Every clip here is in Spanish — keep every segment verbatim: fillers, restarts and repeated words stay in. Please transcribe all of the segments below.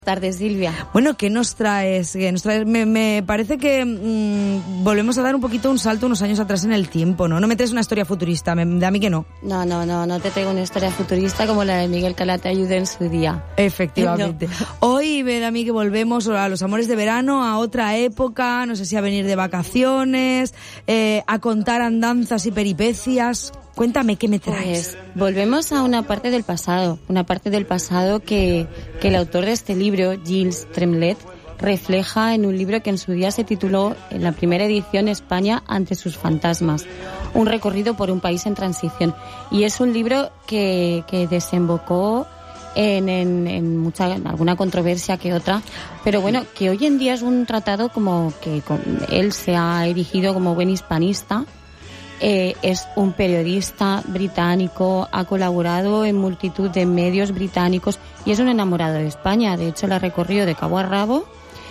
Tardes, Silvia. Bueno, ¿qué nos traes? ¿Qué nos traes? Me, me parece que mmm, volvemos a dar un poquito un salto unos años atrás en el tiempo, ¿no? No me traes una historia futurista, me da a mí que no. No, no, no, no te traigo una historia futurista como la de Miguel Calatayud en su día. Efectivamente. No. Hoy me da a mí que volvemos a los amores de verano, a otra época, no sé si a venir de vacaciones, eh, a contar andanzas y peripecias. Cuéntame, ¿qué me traes? Pues volvemos a una parte del pasado, una parte del pasado que, que el autor de este libro, Gilles Tremlett, refleja en un libro que en su día se tituló, en la primera edición, España ante sus fantasmas, un recorrido por un país en transición. Y es un libro que, que desembocó en, en, en, mucha, en alguna controversia que otra, pero bueno, que hoy en día es un tratado como que con, él se ha erigido como buen hispanista. Eh, es un periodista británico, ha colaborado en multitud de medios británicos y es un enamorado de España. De hecho, la recorrió de cabo a rabo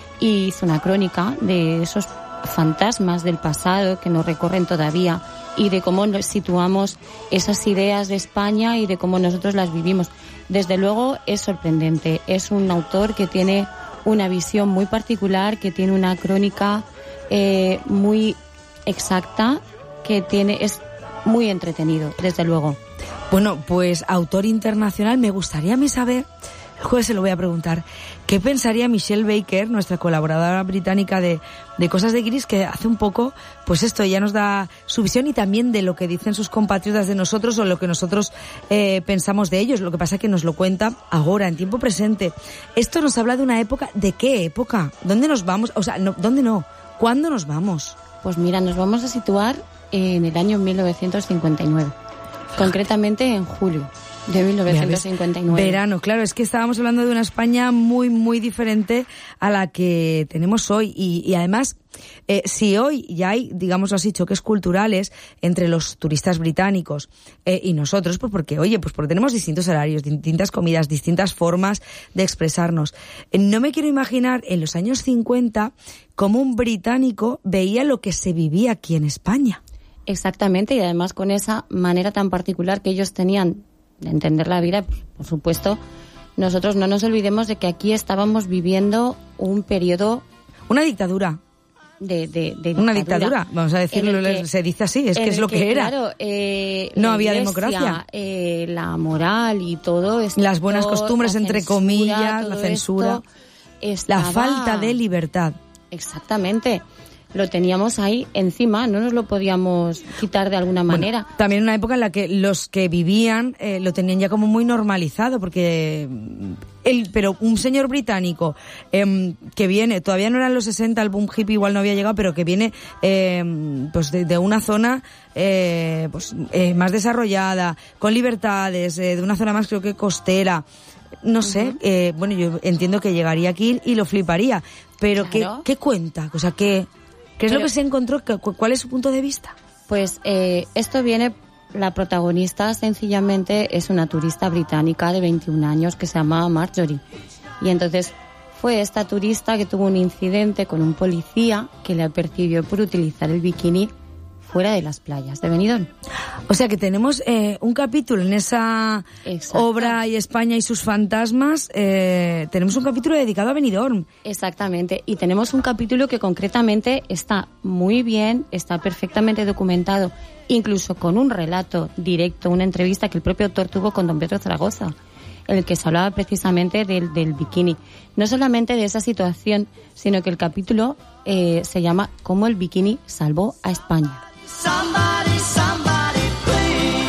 y hizo una crónica de esos fantasmas del pasado que nos recorren todavía y de cómo nos situamos esas ideas de España y de cómo nosotros las vivimos. Desde luego es sorprendente. Es un autor que tiene una visión muy particular, que tiene una crónica eh, muy exacta, que tiene es muy entretenido, desde luego. Bueno, pues autor internacional, me gustaría a mí saber, el jueves se lo voy a preguntar, ¿qué pensaría Michelle Baker, nuestra colaboradora británica de, de Cosas de Gris, que hace un poco, pues esto, ella nos da su visión y también de lo que dicen sus compatriotas de nosotros o lo que nosotros eh, pensamos de ellos? Lo que pasa es que nos lo cuenta ahora, en tiempo presente. Esto nos habla de una época, ¿de qué época? ¿Dónde nos vamos? O sea, no, ¿dónde no? ¿Cuándo nos vamos? Pues mira, nos vamos a situar en el año mil novecientos cincuenta y nueve, concretamente en julio de mil novecientos cincuenta y nueve. Verano, claro, es que estábamos hablando de una España muy, muy diferente a la que tenemos hoy y, y además, eh, si hoy ya hay, digamos así, choques culturales entre los turistas británicos eh, y nosotros, pues porque, oye, pues porque tenemos distintos horarios, distintas comidas, distintas formas de expresarnos. Eh, no me quiero imaginar en los años cincuenta cómo un británico veía lo que se vivía aquí en España. Exactamente, y además con esa manera tan particular que ellos tenían de entender la vida, pues, por supuesto, nosotros no nos olvidemos de que aquí estábamos viviendo un periodo... Una dictadura. De, de, de Una dictadura, vamos a decirlo, que, se dice así, es que es lo que, que era. Claro, eh, no había iglesia, democracia. Eh, la moral y todo esto. Las buenas costumbres, entre censura, comillas, la censura. Estaba... La falta de libertad. Exactamente. Lo teníamos ahí encima, no nos lo podíamos quitar de alguna manera. Bueno, también una época en la que los que vivían eh, lo tenían ya como muy normalizado, porque él, pero un señor británico eh, que viene, todavía no eran los sesenta, el boom hippie igual no había llegado, pero que viene eh, pues de, de una zona eh, pues eh, más desarrollada, con libertades, eh, de una zona más creo que costera. No sé, uh-huh. eh, bueno, yo entiendo que llegaría aquí y lo fliparía, pero claro. ¿qué, qué cuenta? O sea, ¿qué, qué es Pero, lo que se encontró? ¿Cuál es su punto de vista? Pues eh, esto viene, la protagonista sencillamente es una turista británica de veintiún años que se llama Marjorie. Y entonces fue esta turista que tuvo un incidente con un policía que le percibió por utilizar el bikini fuera de las playas de Benidorm. O sea que tenemos eh, un capítulo en esa Exacto. obra y España y sus fantasmas, eh, tenemos un capítulo dedicado a Benidorm. Exactamente, y tenemos un capítulo que concretamente está muy bien, está perfectamente documentado, incluso con un relato directo, una entrevista que el propio autor tuvo con don Pedro Zaragoza, en el que se hablaba precisamente del, del bikini. No solamente de esa situación, sino que el capítulo eh, se llama ¿Cómo el bikini salvó a España? Somebody, somebody, please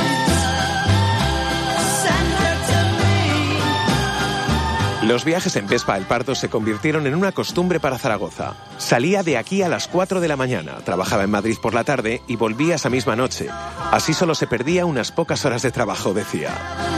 send her to me. Los viajes en Vespa El Pardo se convirtieron en una costumbre para Zaragoza. Salía de aquí a las cuatro de la mañana, trabajaba en Madrid por la tarde y volvía esa misma noche. Así solo se perdía unas pocas horas de trabajo, decía.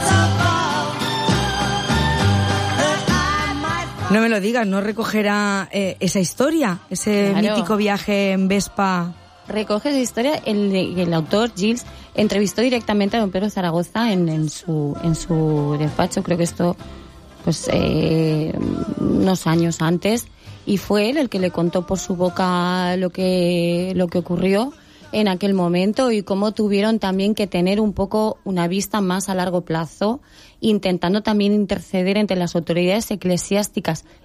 No me lo digas, ¿no recogerá eh, esa historia? Ese claro. mítico viaje en Vespa... Recoge esa historia, el, el autor Gilles entrevistó directamente a don Pedro Zaragoza en, en su en su despacho, creo que esto pues eh, unos años antes, y fue él el que le contó por su boca lo que lo que ocurrió en aquel momento y cómo tuvieron también que tener un poco una vista más a largo plazo, intentando también interceder entre las autoridades eclesiásticas